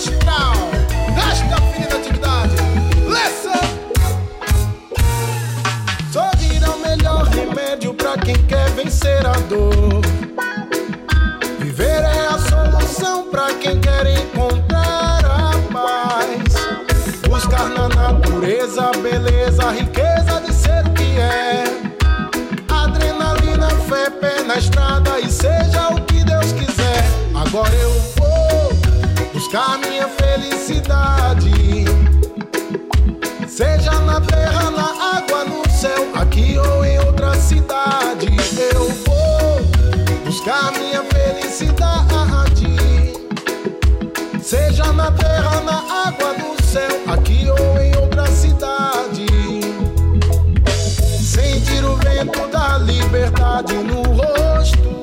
astral. Resta fina da atividade. Listen! Sorrir é o melhor remédio pra quem quer vencer a dor. Viver é a solução pra quem quer encontrar a paz. Buscar na natureza a beleza, a riqueza de ser o que é. Adrenalina, fé, pé na estrada e seja o que Deus quiser. Agora eu vou buscar minha felicidade. Seja na terra, na água, no céu, aqui ou em outra cidade. Eu vou buscar minha felicidade. Seja na terra, na água, no céu, aqui ou em outra cidade. Sentir o vento da liberdade no rosto,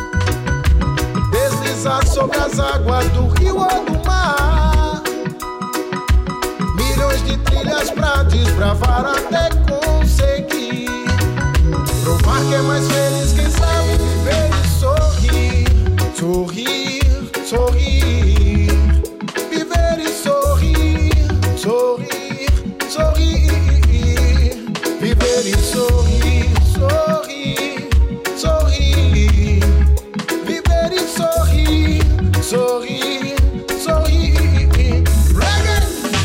deslizar sobre as águas do rio ou do mar. Milhões de trilhas pra desbravar até conseguir. Provar que é mais feliz quem sabe viver e sorrir. Sorrir, sorrir. Viver e sorrir. Sorrir, sorrir. Viver e sorrir, sorrir, sorrir. Viver e sorrir, sorrir, sorrir. Reggae!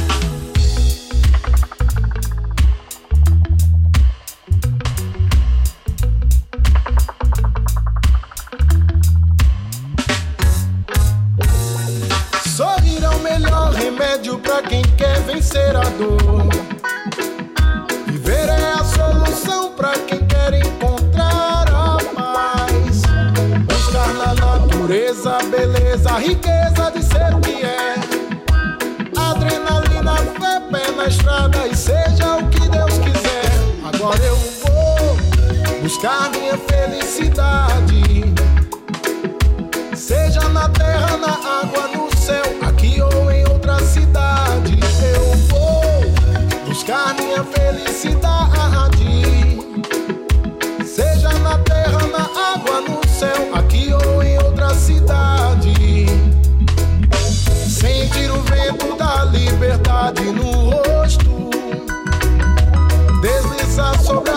Sorrir é o melhor remédio pra quem quer vencer a dor. Viver é a solução pra quem quer encontrar a paz. Buscar na natureza a beleza, a riqueza de ser o que é. Adrenalina, fé, pé na estrada e seja o que Deus quiser. Agora eu vou buscar minha felicidade. Seja na terra, na água, no céu, aqui ou em outra cidade. Eu vou buscar minha felicidade. Seja na terra, na água, no céu, aqui ou em outra cidade. Sentir o vento da liberdade no rosto, deslizar sobre